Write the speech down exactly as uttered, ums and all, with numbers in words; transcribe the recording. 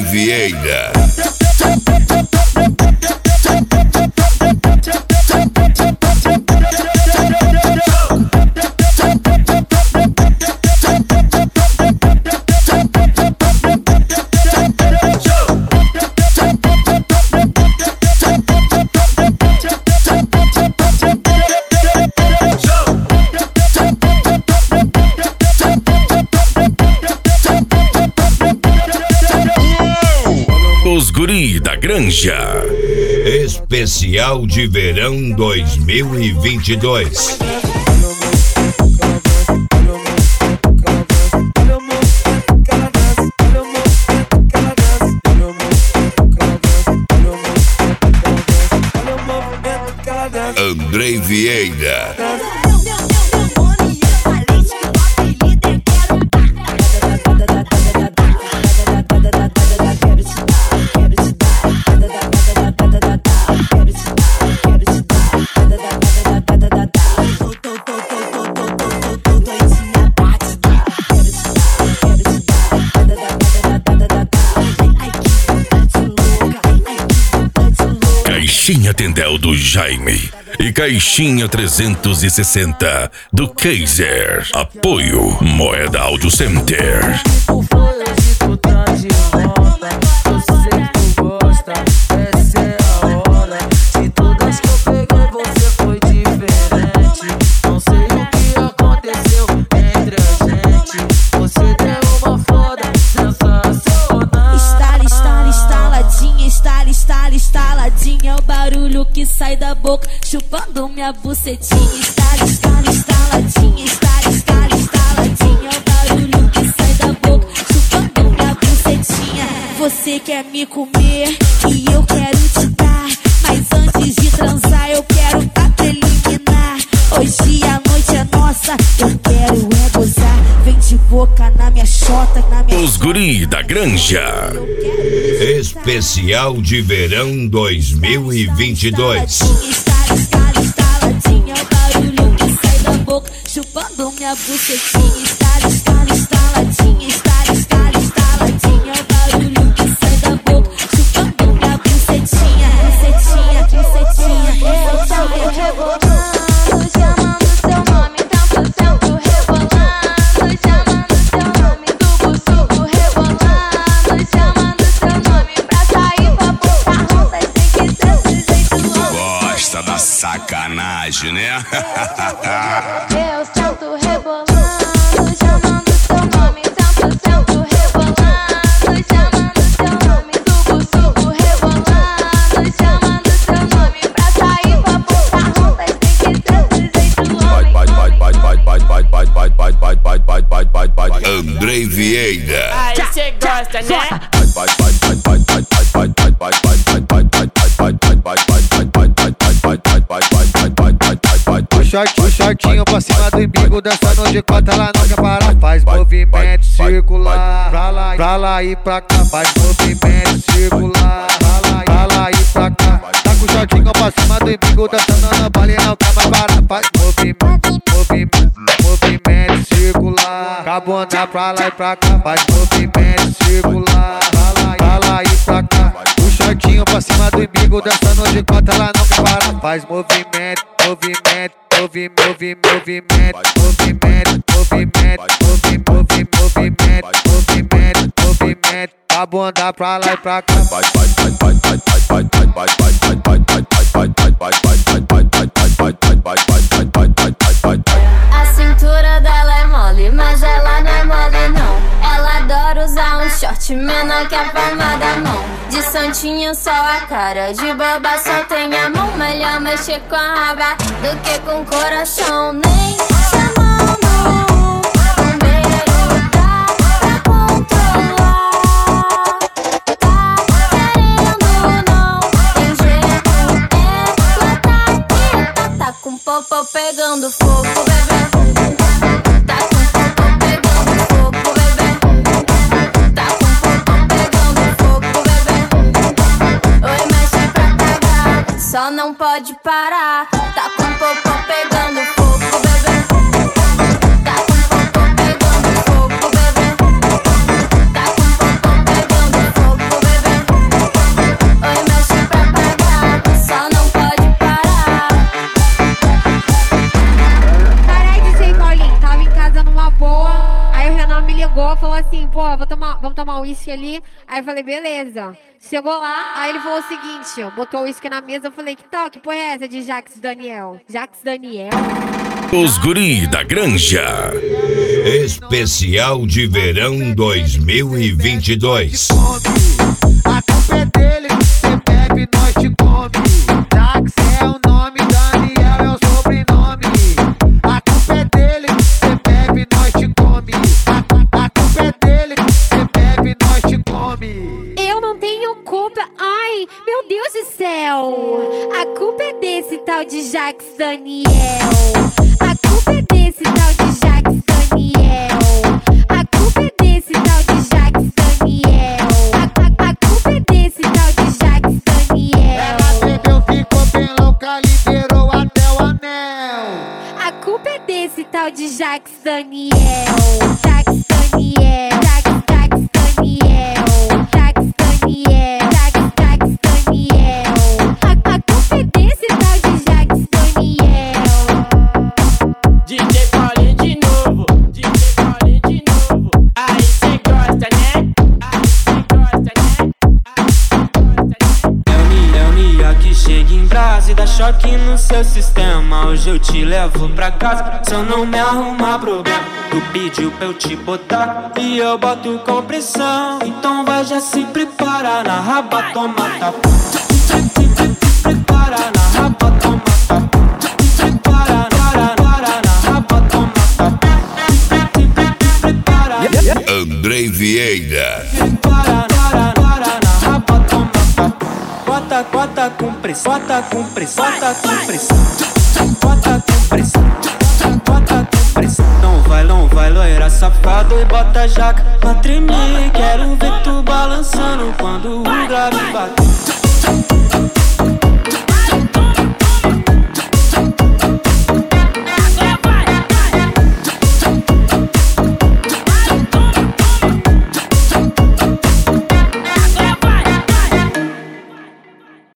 Vieira. Os Guri da Granja. Especial de Verão dois mil e vinte e dois. Andrei Vieira. Caixinha Tendel do Jaime e Caixinha trezentos e sessenta do Kaiser. Apoio Moeda Audio Center. Estaladinha é o barulho que sai da boca, chupando minha bucetinha. Estala, estala, estaladinha, estala, estala, estaladinha é o barulho que sai da boca, chupando minha bucetinha. Você quer me comer e eu quero te dar, mas antes de transar eu quero pra preliminar. Hoje a noite é nossa, eu quero é gozar. Vem de boca na minha chota, na minha. Os Guri da Granja. Especial de Verão dois mil e vinte e dois. Estala, estala, estaladinha é o barulho que sai da boca, chupando minha bucetinha. Estala, estala, estaladinha, estala, estala, estaladinha é o barulho que sai da boca, chupando minha bucetinha. Bucetinha, bucetinha, bucetinha, rebolando, chamando seu nome, tanto sento rebolando, chamando seu nome, tubo suco rebolando, chamando seu nome pra sair pra botar ronda, tem que ser desse jeito. Gosta da sacanagem, né? Eu sento rebolando, chamando seu nome, tanto sento rebolando, chamando seu nome, tubo suco rebolando, chamando seu nome pra sair pra botar ronda, tem que ser desse jeito. Andrei Vieira. Aí cê gosta, né? O shortinho pra cima do embigo, dançando de cota, ela não quer parar. Faz movimento circular, pra lá, pra lá e pra cá. Faz movimento circular, pra lá, pra lá e pra cá. Tá com o shortinho pra cima do embigo, dançando na baile, não quer mais parar. Faz movimento, movimento, movimento circular, cabona pra lá e pra cá. Faz movimento circular, pra lá, pra lá e pra cá. O shortinho pra cima do embigo, dançando de cota, ela não quer parar. Faz movimento, movimento, movi, movi, movimento, movimento, movimento, movi, movi, movimento, movimento, movimento, a bunda pra lá e pra cá. A cintura dela é mole, mas ela não é mole não. Ela adora usar um short menor que a palma da mão. De santinho só a cara, de boba só tem a mão. Melhor mexer com a raba do que com o coração. Nem chamando, um beijo dá pra controlar. Tá querendo não, tem jeito é matar e tá, tá com popô pegando fogo, bebê. Tá com popô pegando fogo, bebê. Tá com popô pegando fogo, bebê. Oi, mexe pra cagar, só não pode parar. Tá com popô pegando fogo, bebê. Tá com popô pegando fogo, bebê. Tá com popô pegando fogo, bebê. assim, pô, vou tomar, vamos tomar um uísque ali. Aí eu falei, beleza. Chegou lá, aí ele falou o seguinte, ó, botou o uísque na mesa, eu falei, que tal, que porra é essa de Jax Daniel? Jax Daniel? Os guri da granja. Especial de verão dois mil e vinte e dois. A culpa é dele, cê bebe, nós te come. Jax é o nome, Daniel é o sobrenome. A culpa é dele, cê bebe, nós te come. A, a culpa é dele, cê bebe, nós te come. Eu não tenho culpa, ai, meu Deus do céu. A culpa é desse tal de Jax Daniel. A culpa é desse tal de Jax Daniel. A culpa é desse tal de Jax Daniel. A, a, a culpa é desse tal de Jax Daniel. Ela bebeu, ficou bem louca, liberou até o anel. A culpa é desse tal de Jax Daniel. Jax Daniel. Jax, Jax Daniel. Jax Daniel. Jax, Jax Daniel. A, a culpa é desse tal de Jax Daniel. D J Paulinho de novo, D J Paulinho de novo. Aí cê gosta, né? Aí cê gosta, né? Aí cê gosta, né? É o Nia, é o Nia que chega em brasa e dá choque no seu sistema. Hoje eu te levo pra casa, se eu não me arrumar problema. Tu pediu pra eu te botar e eu boto com pressão. Então vai já se prepara na raba, toma tapa. Prepara na raba, toma tapa. Prepara, para, para na raba, toma tapa. Prepara. Andrei Vieira. Para, para, para na raba, toma tapa. Bota, bota com pressão, bota com pressão, bota com pressão. Bota com pressão, bota com pressão. Não vai, não vai, loira safado e bota a jaca pra tremer. Quero ver tu balançando quando o grave bater.